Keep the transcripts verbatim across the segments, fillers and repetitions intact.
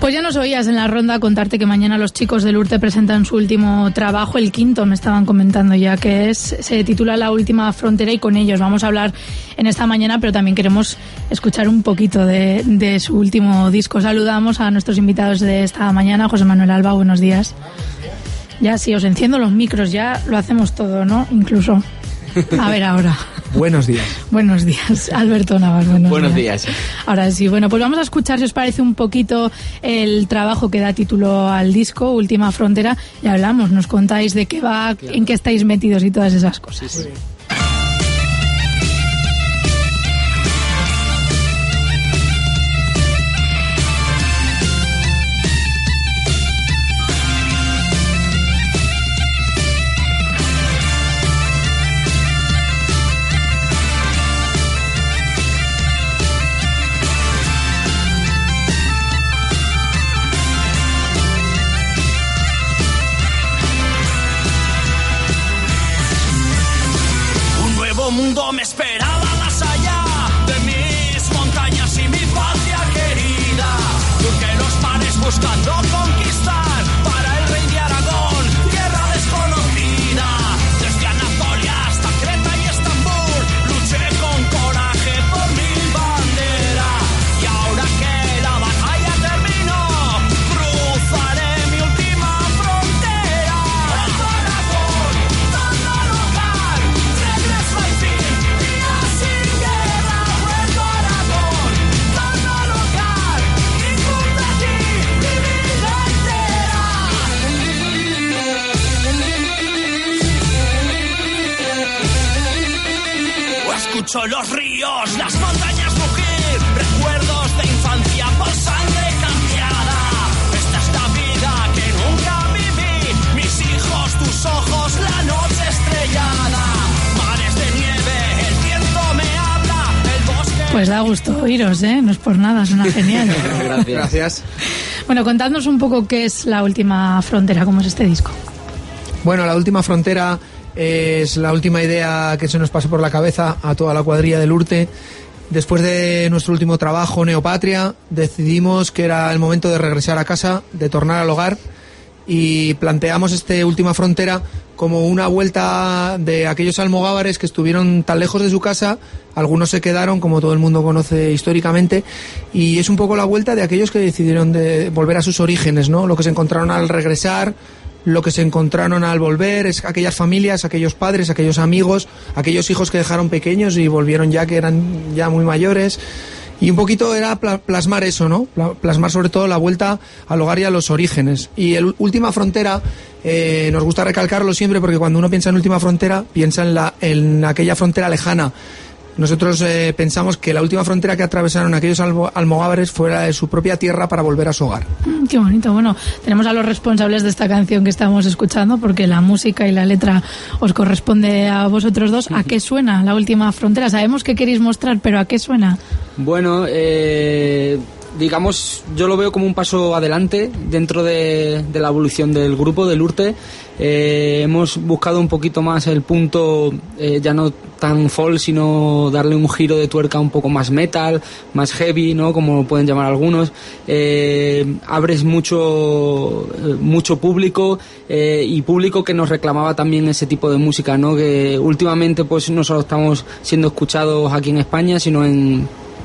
Pues ya nos oías en la ronda contarte que mañana los chicos del Urte presentan su último trabajo, el quinto, me estaban comentando ya, que es se titula La Última Frontera, y con ellos vamos a hablar en esta mañana, pero también queremos escuchar un poquito de, de su último disco. Saludamos a nuestros invitados de esta mañana. José Manuel Alba, buenos días. Ya, si os enciendo los micros, ya lo hacemos todo, ¿no? Incluso. A ver ahora. Buenos días. Buenos días, Alberto Navas. Buenos, buenos días. días. Ahora sí, bueno, pues vamos a escuchar, si os parece, un poquito el trabajo que da título al disco, Última Frontera. Ya hablamos, nos contáis de qué va, claro, en qué estáis metidos y todas esas cosas. Sí, sí. Mundo me esperaba más allá de mis montañas y mi patria querida, porque los mares buscando conquistar para el rey de Aragón, tierra desconocida. Desde Anatolia hasta Creta y Estambul luché con coraje por mi bandera, y ahora que la batalla terminó cruzaré mi última frontera. El corazón, dando lugar, regreso al fin. Escucho los ríos, las montañas rugir, recuerdos de infancia por sangre cambiada. Esta es la vida que nunca viví, mis hijos, tus ojos, la noche estrellada. Mares de nieve, el viento me habla, el bosque... Pues da gusto oíros, ¿eh? No es por nada, suena genial. Gracias. Gracias. Bueno, contadnos un poco qué es La Última Frontera, cómo es este disco. Bueno, La Última Frontera es la última idea que se nos pasó por la cabeza a toda la cuadrilla del Urte. Después de nuestro último trabajo, Neopatria, decidimos que era el momento de regresar a casa, de tornar al hogar, y planteamos este Última Frontera como una vuelta de aquellos almogávares que estuvieron tan lejos de su casa. Algunos se quedaron, como todo el mundo conoce históricamente, y es un poco la vuelta de aquellos que decidieron de volver a sus orígenes, ¿no? Lo que se encontraron al regresar, lo que se encontraron al volver, es aquellas familias, aquellos padres, aquellos amigos, aquellos hijos que dejaron pequeños y volvieron ya que eran ya muy mayores. Y un poquito era plasmar eso, ¿no? Plasmar sobre todo la vuelta al hogar y a los orígenes. Y el Última Frontera, eh, nos gusta recalcarlo siempre, porque cuando uno piensa en Última Frontera, piensa en, la, en aquella frontera lejana. Nosotros eh, pensamos que la última frontera que atravesaron aquellos almo- almogávares fue la de su propia tierra para volver a su hogar. Mm, qué bonito. Bueno, tenemos a los responsables de esta canción que estamos escuchando, porque la música y la letra os corresponde a vosotros dos. ¿A qué suena La Última Frontera? Sabemos que queréis mostrar, pero ¿a qué suena? Bueno, eh, digamos, yo lo veo como un paso adelante dentro de, de la evolución del grupo, del Urte. Eh, hemos buscado un poquito más el punto, eh, ya no tan folk, sino darle un giro de tuerca un poco más metal, más heavy, ¿no? Como lo pueden llamar algunos. Eh, abres mucho mucho público eh, y público que nos reclamaba también ese tipo de música, ¿no? Que últimamente pues no solo estamos siendo escuchados aquí en España, sino en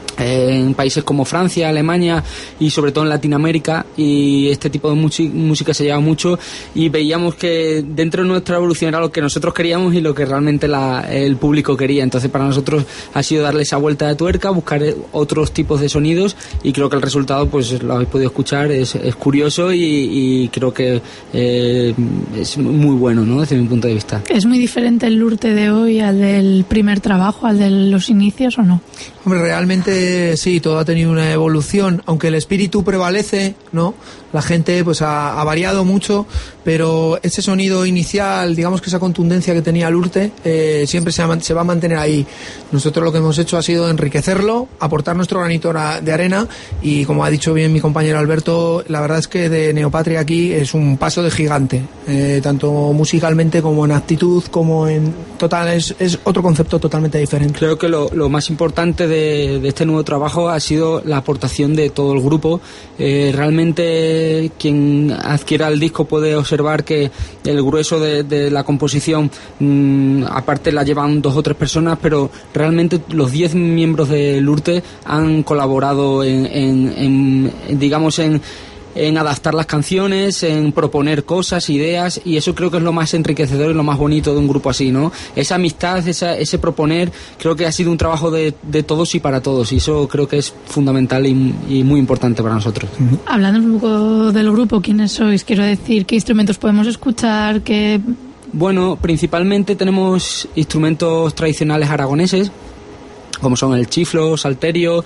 en países como Francia, Alemania y sobre todo en Latinoamérica, y este tipo de música, música se lleva mucho, y veíamos que dentro de nuestra evolución era lo que nosotros queríamos y lo que realmente la, el público quería. Entonces para nosotros ha sido darle esa vuelta de tuerca, buscar otros tipos de sonidos, y creo que el resultado, pues lo habéis podido escuchar, es, es curioso y, y creo que eh, es muy bueno, ¿no? Desde mi punto de vista. ¿Es muy diferente el Urte de hoy al del primer trabajo, al de los inicios, o no? Hombre, realmente sí, todo ha tenido una evolución, aunque el espíritu prevalece, ¿no? La gente pues ha, ha variado mucho, pero ese sonido inicial, digamos que esa contundencia que tenía el Urte, eh, siempre se va, se va a mantener ahí. Nosotros lo que hemos hecho ha sido enriquecerlo, aportar nuestro granito de arena, y como ha dicho bien mi compañero Alberto, la verdad es que de Neopatria aquí es un paso de gigante, eh, tanto musicalmente como en actitud, como en total, es, es otro concepto totalmente diferente. Creo que lo, lo más importante de, de este nuevo nuevo trabajo ha sido la aportación de todo el grupo. Eh, realmente quien adquiera el disco puede observar que el grueso de, de la composición, mmm, aparte la llevan dos o tres personas, pero realmente los diez miembros de Lurte han colaborado en, en, en, en digamos, en en adaptar las canciones, en proponer cosas, ideas, y eso creo que es lo más enriquecedor y lo más bonito de un grupo así, ¿no? Esa amistad, esa, ese proponer, creo que ha sido un trabajo de, de todos y para todos, y eso creo que es fundamental y, y muy importante para nosotros. Uh-huh. Hablando un poco del grupo, ¿quiénes sois? Quiero decir, ¿qué instrumentos podemos escuchar? ¿Qué... Bueno, principalmente tenemos instrumentos tradicionales aragoneses, como son el chiflo, salterio,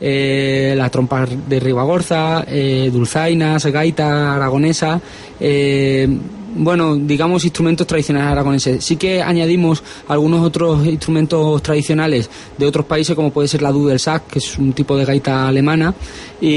Eh, la trompa de Ribagorza, eh, dulzainas, gaita aragonesa, eh, bueno, digamos instrumentos tradicionales aragoneses. Sí que añadimos algunos otros instrumentos tradicionales de otros países, como puede ser la Dudelsack, que es un tipo de gaita alemana, y,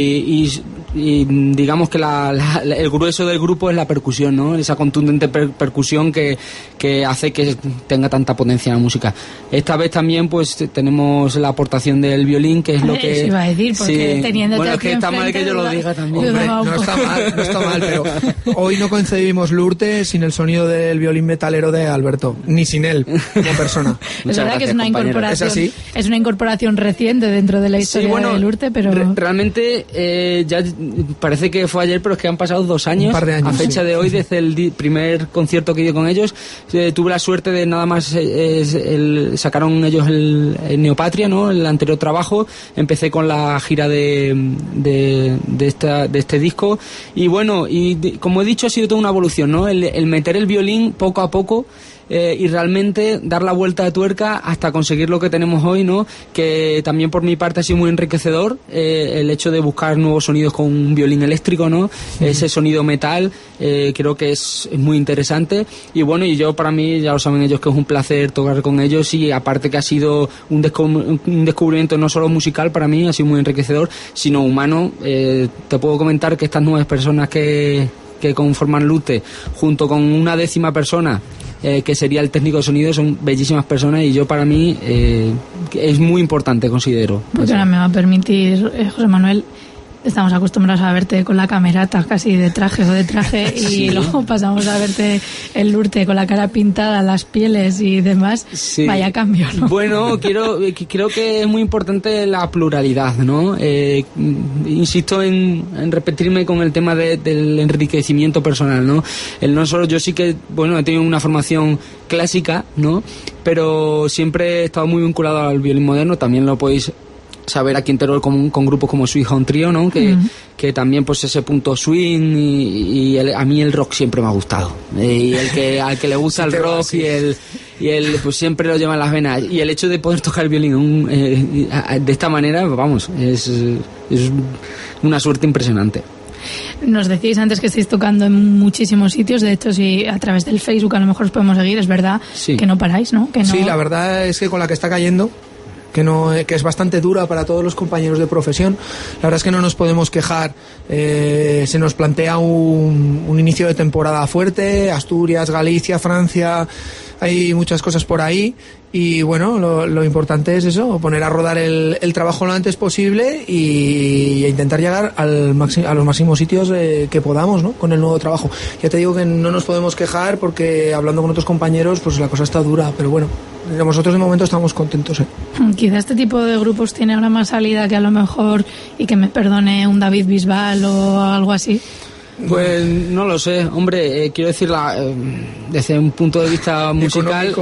y, y digamos que la, la, el grueso del grupo es la percusión, ¿no? Esa contundente per, percusión que, que hace que tenga tanta potencia en la música. Esta vez también pues tenemos la aportación del violín, que es lo que... Eso iba a decir, porque sí, teniéndote bueno, es que está mal que yo lo diga también. Hombre, no está mal, no está mal, pero hoy no concebimos Lurte sin el sonido del violín metalero de Alberto, ni sin él como persona. Es verdad gracias, que es una compañero. incorporación, ¿Es así? es una incorporación reciente dentro de la historia sí, bueno, de Lurte, pero re- realmente eh, ya parece que fue ayer, pero es que han pasado dos años, Un par de años, a fecha sí. de hoy, desde el di- primer concierto que di con ellos. Eh, tuve la suerte de nada más eh, es el, sacaron ellos el, el Neopatria, ¿no? El anterior trabajo. Empecé con la gira de de, de, esta, de este disco, y bueno, y de, como he dicho, ha sido toda una evolución, ¿no? El, el meter el violín poco a poco. Eh, y realmente dar la vuelta de tuerca hasta conseguir lo que tenemos hoy, ¿no? Que también por mi parte ha sido muy enriquecedor, eh, el hecho de buscar nuevos sonidos con un violín eléctrico, ¿no? Sí. Ese sonido metal, eh, creo que es, es muy interesante, y bueno, y yo, para mí, ya lo saben ellos, que es un placer tocar con ellos, y aparte que ha sido un, descu- un descubrimiento no solo musical para mí, ha sido muy enriquecedor, sino humano. Eh, te puedo comentar que estas nueve personas que, que conforman Lurte, junto con una décima persona, Eh, que sería el técnico de sonido, son bellísimas personas, y yo, para mí, eh, es muy importante, considero. Porque ahora me va a permitir, eh, José Manuel, estamos acostumbrados a verte con la camerata casi de traje o de traje, y sí. Luego pasamos a verte el Lurte con la cara pintada, las pieles y demás. Sí. Vaya cambio, ¿no? Bueno, quiero, creo que es muy importante la pluralidad, ¿no? Eh, insisto en, en repetirme con el tema de, del enriquecimiento personal, ¿no? El no solo, yo sí que, bueno, he tenido una formación clásica, ¿no? Pero siempre he estado muy vinculado al violín moderno. También lo podéis saber aquí en Teruel con, con grupos como Su Hija un Trío, ¿no? Que, uh-huh. que también pues ese punto swing, y, y el, a mí el rock siempre me ha gustado, y el que al que le gusta sí, el rock va, sí. y el y el pues siempre lo lleva en las venas, y el hecho de poder tocar el violín un, eh, de esta manera, vamos, es, es una suerte impresionante. Nos decíais antes que estáis tocando en muchísimos sitios. De hecho, si a través del Facebook a lo mejor os podemos seguir, es verdad sí. que no paráis, ¿no? Que no... Sí, la verdad es que con la que está cayendo, que no que es bastante dura para todos los compañeros de profesión, la verdad es que no nos podemos quejar. Eh, se nos plantea un, un inicio de temporada fuerte, Asturias, Galicia, Francia, hay muchas cosas por ahí, y bueno, lo, lo importante es eso, poner a rodar el, el trabajo lo antes posible y, y intentar llegar al máximo, a los máximos sitios eh, que podamos, ¿no? Con el nuevo trabajo. Ya te digo que no nos podemos quejar, porque hablando con otros compañeros pues la cosa está dura, pero bueno, nosotros de momento estamos contentos, ¿eh? Quizá este tipo de grupos tiene ahora más salida que a lo mejor, y que me perdone, un David Bisbal o algo así. Pues no lo sé, hombre, eh, quiero decir, la, eh, desde un punto de vista musical,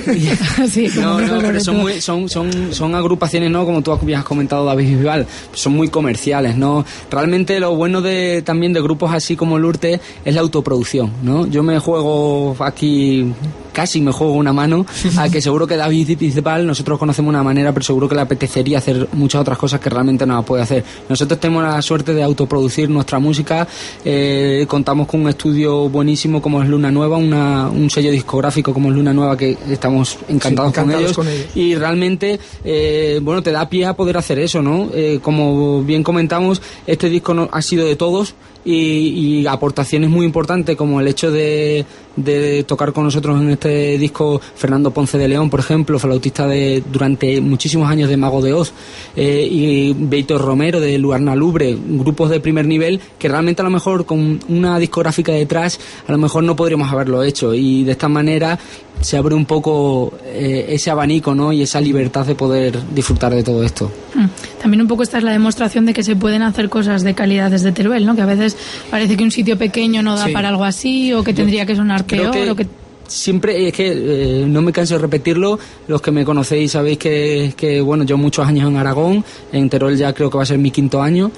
sí, no, no, pero son, muy, son, son, son agrupaciones, ¿no? Como tú habías comentado, David Bisbal, son muy comerciales, ¿no? Realmente lo bueno de también de grupos así como Lurte es la autoproducción, ¿no? Yo me juego aquí, casi me juego una mano a que seguro que David Bisbal, nosotros conocemos una manera, pero seguro que le apetecería hacer muchas otras cosas que realmente no la puede hacer. Nosotros tenemos la suerte de autoproducir nuestra música. Eh, contamos con un estudio buenísimo como es Luna Nueva, una, un sello discográfico como es Luna Nueva, que estamos encantados, sí, encantados con, ellos, con ellos, y realmente eh, bueno, te da pie a poder hacer eso, ¿no? Eh, como bien comentamos, este disco no, ha sido de todos, y, y aportaciones muy importantes, como el hecho de, de tocar con nosotros en este disco Fernando Ponce de León, por ejemplo, flautista de durante muchísimos años de Mago de Oz, eh, y Víctor Romero de Luarna Lubre, grupos de primer nivel que realmente a lo mejor con una discográfica detrás a lo mejor no podríamos haberlo hecho, y de esta manera se abre un poco eh, ese abanico, ¿no? Y esa libertad de poder disfrutar de todo esto. También un poco esta es la demostración de que se pueden hacer cosas de calidad desde Teruel, ¿no? Que a veces parece que un sitio pequeño no da sí. para algo así, o que tendría que sonar peor, que... o que... Siempre, es que eh, no me canso de repetirlo, los que me conocéis sabéis que, que, bueno, yo muchos años en Aragón, en Teruel ya creo que va a ser mi quinto año,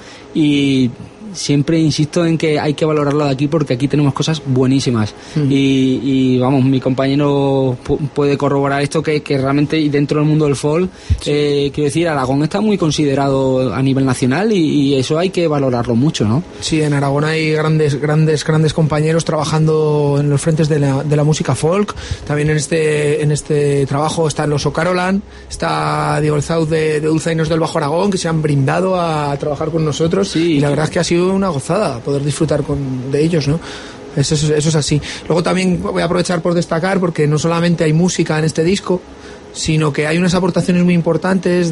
y siempre insisto en que hay que valorarlo de aquí porque aquí tenemos cosas buenísimas. Mm. Y, y vamos, mi compañero pu- puede corroborar esto, que, que realmente y dentro del mundo del folk, sí. eh, quiero decir, Aragón está muy considerado a nivel nacional y, y eso hay que valorarlo mucho, ¿no? Sí, en Aragón hay grandes, grandes, grandes compañeros trabajando en los frentes de la, de la música folk. También en este, en este trabajo están los O'Carolan, está Diego Elzauz de, de Dulzainos del Bajo Aragón, que se han brindado a trabajar con nosotros, sí, y la verdad es que ha sido una gozada poder disfrutar con, de ellos, ¿no? Eso, eso, eso es así. Luego también voy a aprovechar por destacar, porque no solamente hay música en este disco, sino que hay unas aportaciones muy importantes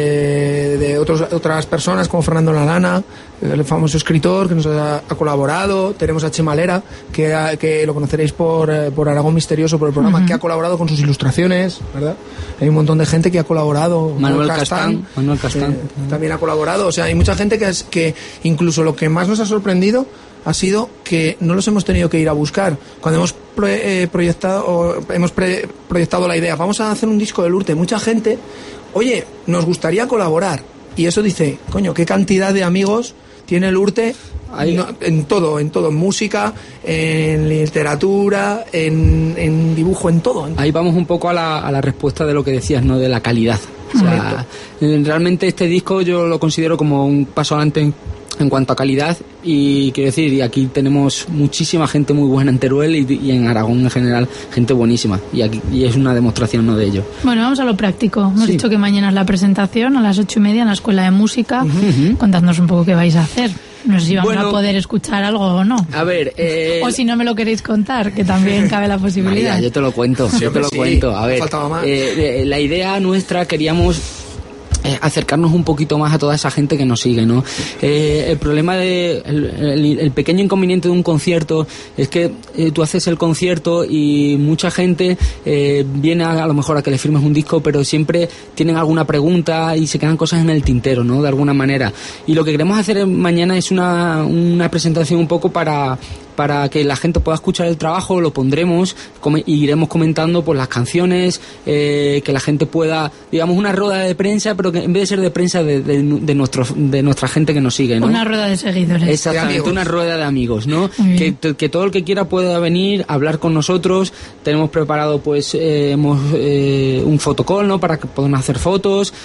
de, de otros, otras personas como Fernando Lalana, el famoso escritor que nos ha, ha colaborado. Tenemos a Chema Lera, que, ha, que lo conoceréis por, por Aragón Misterioso, por el programa, uh-huh. que ha colaborado con sus ilustraciones, ¿verdad? Hay un montón de gente que ha colaborado. Manuel Castán, Manuel Castán. Eh, también ha colaborado. O sea, hay mucha gente que, es, que incluso lo que más nos ha sorprendido ha sido que no los hemos tenido que ir a buscar. Cuando hemos pro, eh, proyectado o hemos pre, proyectado la idea, vamos a hacer un disco del Urte, mucha gente, oye, nos gustaría colaborar. Y eso dice, coño, qué cantidad de amigos tiene el Urte. Ahí, no, en todo, en todo, en música, en literatura, en, en dibujo, en todo. En... Ahí vamos un poco a la, a la respuesta de lo que decías, ¿no? De la calidad. O sea, realmente este disco yo lo considero como un paso adelante en, en cuanto a calidad, y quiero decir, y aquí tenemos muchísima gente muy buena en Teruel y, y en Aragón en general, gente buenísima, y aquí y es una demostración, ¿no?, de ello. Bueno, vamos a lo práctico. Hemos sí. dicho que mañana es la presentación a las ocho y media en la Escuela de Música. Uh-huh. Contadnos un poco qué vais a hacer. No sé si vamos bueno, a poder escuchar algo o no. A ver... Eh... O si no me lo queréis contar, que también cabe la posibilidad. Vaya, yo te lo cuento, yo te lo sí. cuento. A ver, eh, eh, la idea nuestra, queríamos... Eh, acercarnos un poquito más a toda esa gente que nos sigue, ¿no? Eh, el problema de el, el, el pequeño inconveniente de un concierto es que eh, tú haces el concierto y mucha gente eh, viene a, a lo mejor a que le firmes un disco, pero siempre tienen alguna pregunta y se quedan cosas en el tintero, ¿no?, de alguna manera. Y lo que queremos hacer mañana es una, una presentación un poco para para que la gente pueda escuchar el trabajo. Lo pondremos y iremos comentando pues las canciones, eh, que la gente pueda, digamos, una rueda de prensa, pero que en vez de ser de prensa de, de, de, nuestro, de nuestra gente que nos sigue, ¿no? Una rueda de seguidores. Exactamente, una rueda de amigos, ¿no? Que, que todo el que quiera pueda venir a hablar con nosotros. Tenemos preparado pues eh, hemos, eh, un fotocall, ¿no?, para que puedan hacer fotos.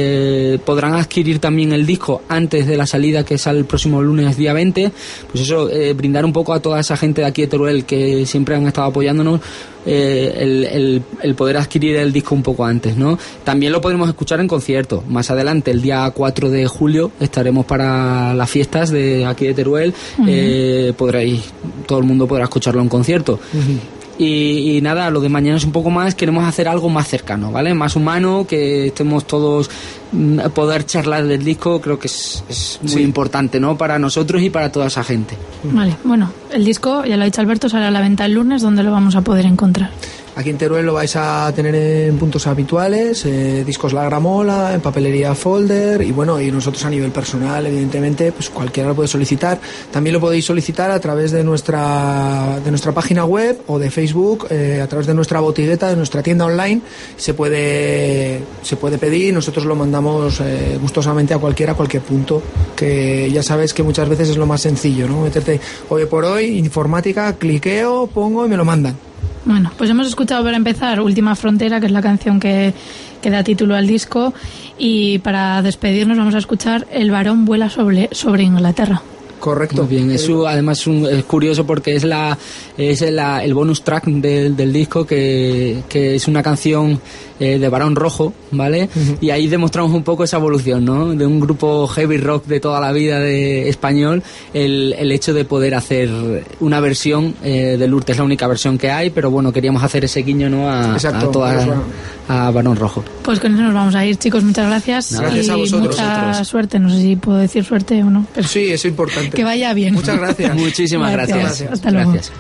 Eh, podrán adquirir también el disco antes de la salida, que sale el próximo lunes día veinte. Pues eso, eh, brindar un poco a toda esa gente de aquí de Teruel que siempre han estado apoyándonos, eh, el, el, el poder adquirir el disco un poco antes, ¿no? También lo podremos escuchar en concierto. Más adelante, el día cuatro de julio, estaremos para las fiestas de aquí de Teruel. Uh-huh. eh, podréis, todo el mundo podrá escucharlo en concierto. Uh-huh. Y, y nada, lo de mañana es un poco más, queremos hacer algo más cercano, ¿vale? Más humano, que estemos todos, poder charlar del disco, creo que es, es muy sí. importante, ¿no?, para nosotros y para toda esa gente. Vale, bueno, el disco, ya lo ha dicho Alberto, sale a la venta el lunes. ¿Dónde lo vamos a poder encontrar? Aquí en Teruel lo vais a tener en puntos habituales, eh, Discos La Gramola, en papelería Folder, y bueno, y nosotros a nivel personal, evidentemente, pues cualquiera lo puede solicitar. También lo podéis solicitar a través de nuestra de nuestra página web o de Facebook, eh, a través de nuestra botigueta, de nuestra tienda online. Se puede se puede pedir, nosotros lo mandamos eh, gustosamente a cualquiera, a cualquier punto, que ya sabes que muchas veces es lo más sencillo, ¿no? Meterte hoy por hoy, informática, cliqueo, pongo y me lo mandan. Bueno, pues hemos escuchado para empezar Última Frontera, que es la canción que, que da título al disco, y para despedirnos vamos a escuchar El varón vuela sobre, sobre Inglaterra. Correcto. Muy bien, eso además es, un, es curioso porque es la es la, el bonus track de, del disco, que, que es una canción eh, de Barón Rojo, ¿vale? Uh-huh. Y ahí demostramos un poco esa evolución, ¿no? De un grupo heavy rock de toda la vida de español, el, el hecho de poder hacer una versión eh, de Lourdes. Es la única versión que hay, pero bueno, queríamos hacer ese guiño, ¿no? A, Exacto, a toda bueno. a Barón Rojo. Pues con eso nos vamos a ir, chicos, muchas gracias. No, gracias y a vosotros. mucha Vosotros. suerte, no sé si puedo decir suerte o no. Pero sí, eso es importante. Que vaya bien. Muchas gracias. Muchísimas gracias. gracias. Hasta luego. Gracias.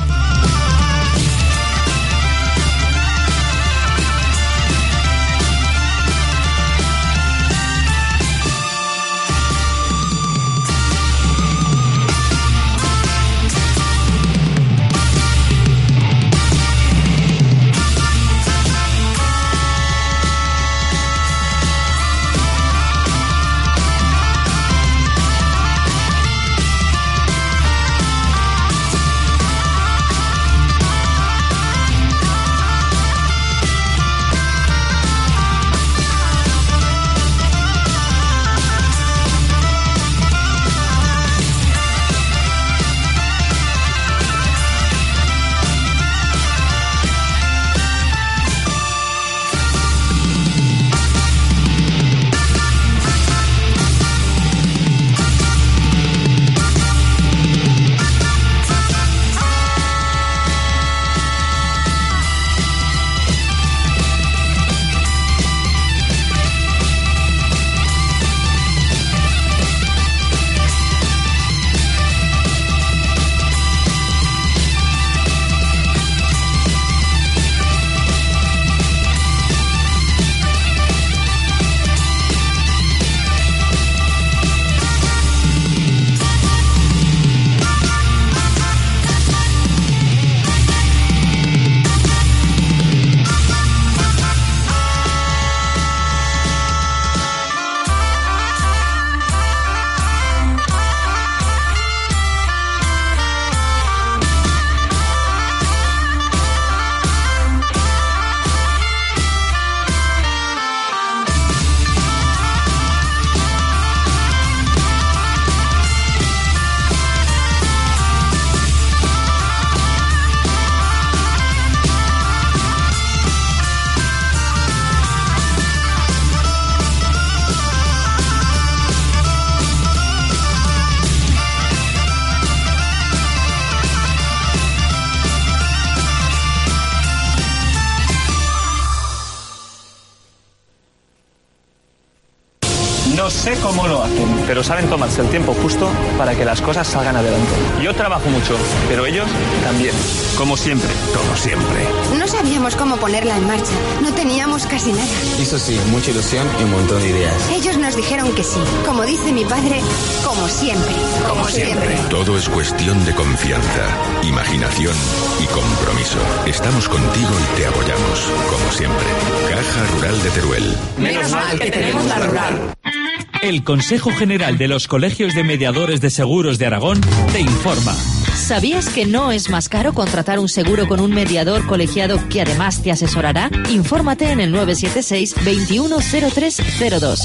No sé cómo lo hacen, pero saben tomarse el tiempo justo para que las cosas salgan adelante. Yo trabajo mucho, pero ellos también. Como siempre. Como siempre. No sabíamos cómo ponerla en marcha. No teníamos casi nada. Eso sí, mucha ilusión y un montón de ideas. Ellos nos dijeron que sí. Como dice mi padre, como siempre. Como, como siempre. siempre. Todo es cuestión de confianza, imaginación y compromiso. Estamos contigo y te apoyamos, como siempre. Caja Rural de Teruel. Menos mal que tenemos la rural. El Consejo General de los Colegios de Mediadores de Seguros de Aragón te informa. ¿Sabías que no es más caro contratar un seguro con un mediador colegiado que además te asesorará? Infórmate en el nueve siete seis, veintiuno cero tres cero dos.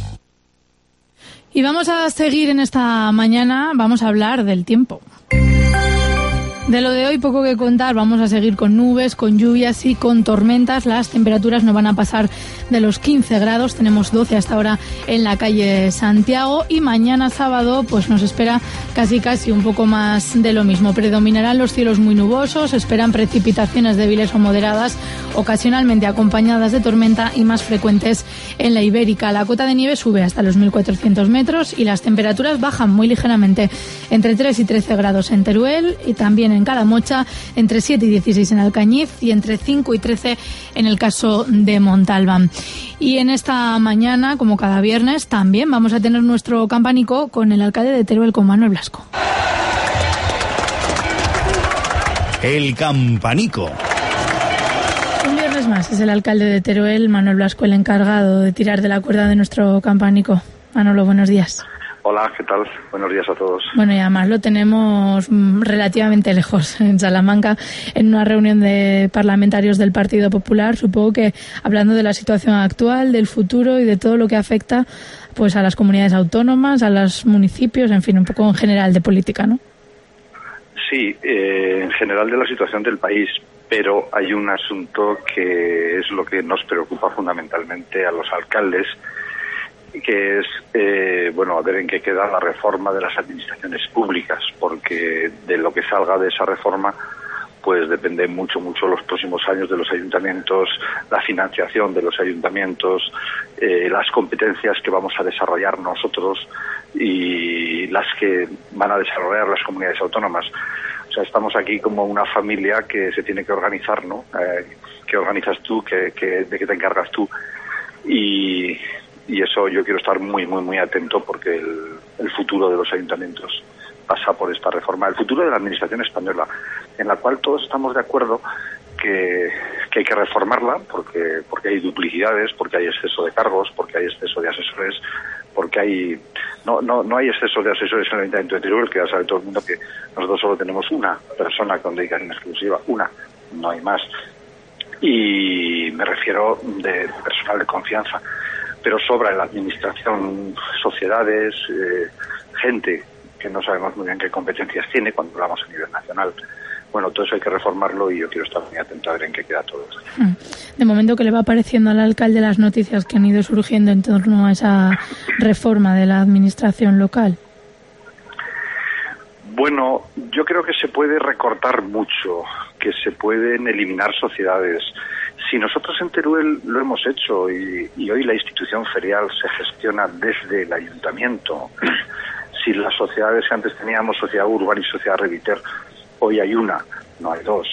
Y vamos a seguir en esta mañana, vamos a hablar del tiempo. De lo de hoy poco que contar, vamos a seguir con nubes, con lluvias y con tormentas. Las temperaturas no van a pasar de los quince grados, tenemos doce hasta ahora en la calle Santiago y mañana sábado pues nos espera casi casi un poco más de lo mismo. Predominarán los cielos muy nubosos, esperan precipitaciones débiles o moderadas, ocasionalmente acompañadas de tormenta y más frecuentes en la Ibérica. La cota de nieve sube hasta los mil cuatrocientos metros y las temperaturas bajan muy ligeramente, entre tres y trece grados en Teruel y también en en Calamocha, entre siete y dieciséis en Alcañiz y entre cinco y trece en el caso de Montalbán. Y en esta mañana, como cada viernes, también vamos a tener nuestro campánico con el alcalde de Teruel, con Manuel Blasco. El campánico. Un viernes más es el alcalde de Teruel, Manuel Blasco, el encargado de tirar de la cuerda de nuestro campánico. Manolo, buenos días. Hola, ¿qué tal? Buenos días a todos. Bueno, y además lo tenemos relativamente lejos, en Salamanca, en una reunión de parlamentarios del Partido Popular, supongo que hablando de la situación actual, del futuro y de todo lo que afecta pues a las comunidades autónomas, a los municipios, en fin, un poco en general de política, ¿no? Sí, eh, en general de la situación del país, pero hay un asunto que es lo que nos preocupa fundamentalmente a los alcaldes, que es, eh, bueno, a ver en qué queda la reforma de las administraciones públicas, porque de lo que salga de esa reforma pues depende mucho, mucho los próximos años de los ayuntamientos, la financiación de los ayuntamientos, eh, las competencias que vamos a desarrollar nosotros y las que van a desarrollar las comunidades autónomas. O sea, estamos aquí como una familia que se tiene que organizar, ¿no? Eh, ¿Qué organizas tú? ¿Qué, qué, ¿De qué te encargas tú? Y, y eso yo quiero estar muy, muy, muy atento porque el, el futuro de los ayuntamientos pasa por esta reforma, el futuro de la administración española, en la cual todos estamos de acuerdo que, que hay que reformarla porque porque hay duplicidades, porque hay exceso de cargos, porque hay exceso de asesores, porque hay no no no hay exceso de asesores en el Ayuntamiento de Teruel, que ya sabe todo el mundo que nosotros solo tenemos una persona con dedicación exclusiva, una, no hay más. Y me refiero de personal de confianza, pero sobra en la administración sociedades, eh, gente que no sabemos muy bien qué competencias tiene cuando hablamos a nivel nacional. Bueno, todo eso hay que reformarlo y yo quiero estar muy atento a ver en qué queda todo esto. De momento, ¿qué le va pareciendo al alcalde las noticias que han ido surgiendo en torno a esa reforma de la administración local? Bueno, yo creo que se puede recortar mucho, que se pueden eliminar sociedades. Si nosotros en Teruel lo hemos hecho y, y hoy la institución ferial se gestiona desde el ayuntamiento, si las sociedades que antes teníamos, Sociedad Urban y Sociedad Reviter, hoy hay una, no hay dos.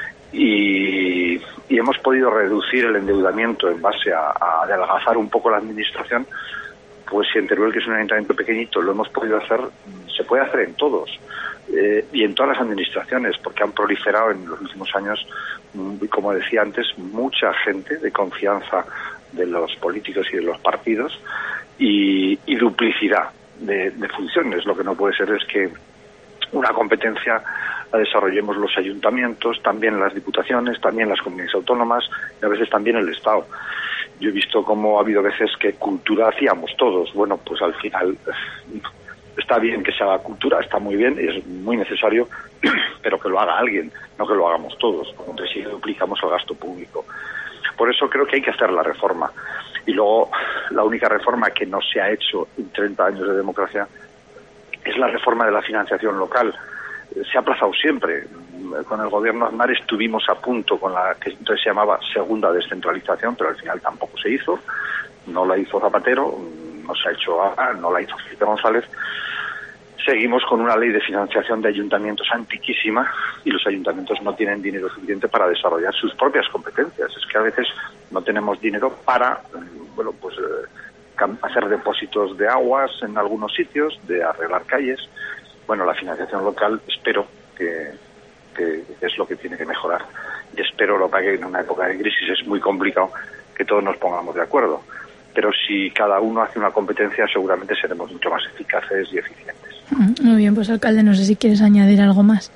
Y, y hemos podido reducir el endeudamiento en base a, a adelgazar un poco la administración, pues si en Teruel, que es un ayuntamiento pequeñito, lo hemos podido hacer, se puede hacer en todos. Eh, y en todas las administraciones, porque han proliferado en los últimos años, como decía antes, mucha gente de confianza de los políticos y de los partidos y, y duplicidad de, de funciones. Lo que no puede ser es que una competencia la desarrollemos los ayuntamientos, también las diputaciones, también las comunidades autónomas y a veces también el Estado. Yo he visto cómo ha habido veces que cultura hacíamos todos. Bueno, pues al final está bien que se haga cultura, está muy bien, es muy necesario, pero que lo haga alguien, no que lo hagamos todos, porque si duplicamos el gasto público. Por eso creo que hay que hacer la reforma. Y luego, la única reforma que no se ha hecho en treinta años de democracia es la reforma de la financiación local. Se ha aplazado siempre. Con el gobierno Aznar estuvimos a punto con la que entonces se llamaba segunda descentralización, pero al final tampoco se hizo. No la hizo Zapatero, no se ha hecho ahora, no la hizo Felipe González. Seguimos con una ley de financiación de ayuntamientos antiquísima y los ayuntamientos no tienen dinero suficiente para desarrollar sus propias competencias. Es que a veces no tenemos dinero para, bueno, pues eh, hacer depósitos de aguas en algunos sitios, de arreglar calles. Bueno, la financiación local espero que, que es lo que tiene que mejorar. Y espero, lo que en una época de crisis es muy complicado que todos nos pongamos de acuerdo. Pero si cada uno hace una competencia, seguramente seremos mucho más eficaces y eficientes. Muy bien, pues alcalde, no sé si quieres añadir algo más.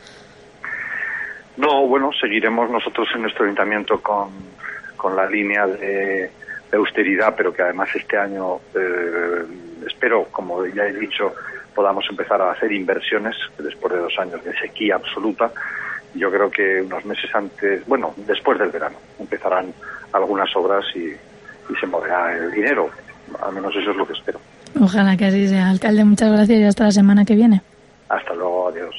No, bueno, seguiremos nosotros en nuestro ayuntamiento con, con la línea de, de austeridad, pero que además este año eh, espero, como ya he dicho, podamos empezar a hacer inversiones después de dos años de sequía absoluta. Yo creo que unos meses antes, bueno, después del verano, empezarán algunas obras y, y se moverá el dinero. Al menos eso es lo que espero. Ojalá que así sea. Alcalde, muchas gracias y hasta la semana que viene. Hasta luego, adiós.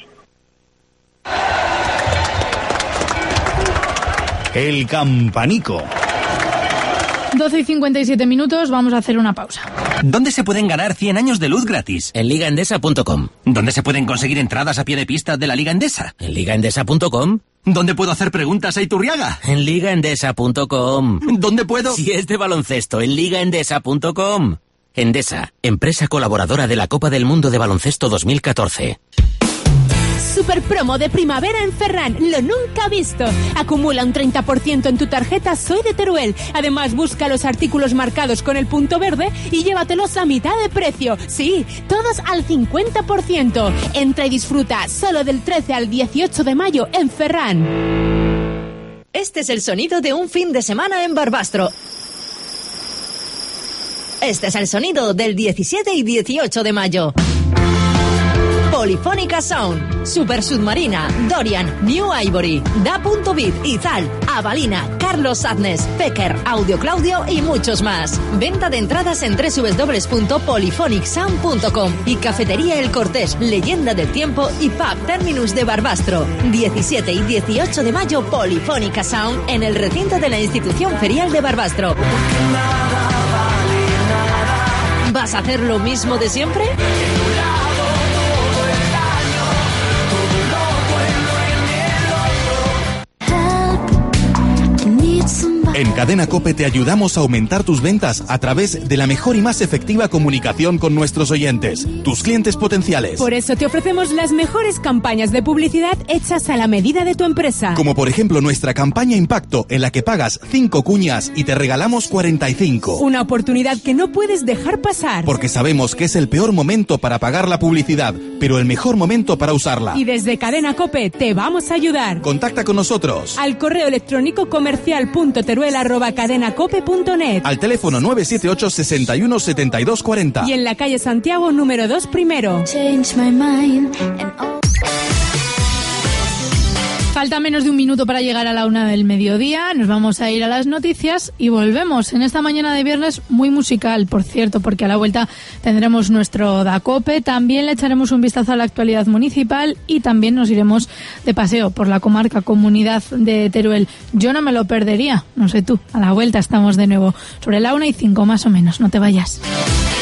El Campanico. doce y cincuenta y siete minutos, vamos a hacer una pausa. ¿Dónde se pueden ganar cien años de luz gratis? En liga endesa punto com. ¿Dónde se pueden conseguir entradas a pie de pista de la Liga Endesa? En liga endesa punto com. ¿Dónde puedo hacer preguntas a Iturriaga? En liga endesa punto com. ¿Dónde puedo? Si es de baloncesto, en liga endesa punto com. Endesa, empresa colaboradora de la Copa del Mundo de Baloncesto dos mil catorce. Super promo de primavera en Ferran, lo nunca visto. Acumula un treinta por ciento en tu tarjeta Soy de Teruel. Además, busca los artículos marcados con el punto verde y llévatelos a mitad de precio. Sí, todos al cincuenta por ciento. Entra y disfruta solo del trece al dieciocho de mayo en Ferran. Este es el sonido de un fin de semana en Barbastro. Este es el sonido del diecisiete y dieciocho de mayo. Polifónica Sound, Super Submarina, Dorian, New Ivory, Da.Bit, Izal, Avalina, Carlos Sadness, Pecker, Audio Claudio y muchos más. Venta de entradas en doble u doble u doble u punto polyphonic sound punto com y Cafetería El Cortés, Leyenda del Tiempo y Pub Terminus de Barbastro. diecisiete y dieciocho de mayo, Polifónica Sound en el recinto de la Institución Ferial de Barbastro. ¿Vas a hacer lo mismo de siempre? En Cadena COPE te ayudamos a aumentar tus ventas a través de la mejor y más efectiva comunicación con nuestros oyentes, tus clientes potenciales. Por eso te ofrecemos las mejores campañas de publicidad hechas a la medida de tu empresa. Como por ejemplo nuestra campaña Impacto, en la que pagas cinco cuñas y te regalamos cuarenta y cinco. Una oportunidad que no puedes dejar pasar. Porque sabemos que es el peor momento para pagar la publicidad, pero el mejor momento para usarla. Y desde Cadena COPE te vamos a ayudar. Contacta con nosotros. Al correo electrónico comercial punto teruel arroba cadenacope punto net. Al teléfono nueve siete ocho, sesenta y uno, setenta y dos cuarenta. Y en la calle Santiago número dos primero. Falta menos de un minuto para llegar a la una del mediodía. Nos vamos a ir a las noticias y volvemos en esta mañana de viernes muy musical, por cierto, porque a la vuelta tendremos nuestro DACOPE. También le echaremos un vistazo a la actualidad municipal y también nos iremos de paseo por la comarca Comunidad de Teruel. Yo no me lo perdería, no sé tú. A la vuelta estamos de nuevo sobre la una y cinco más o menos. No te vayas.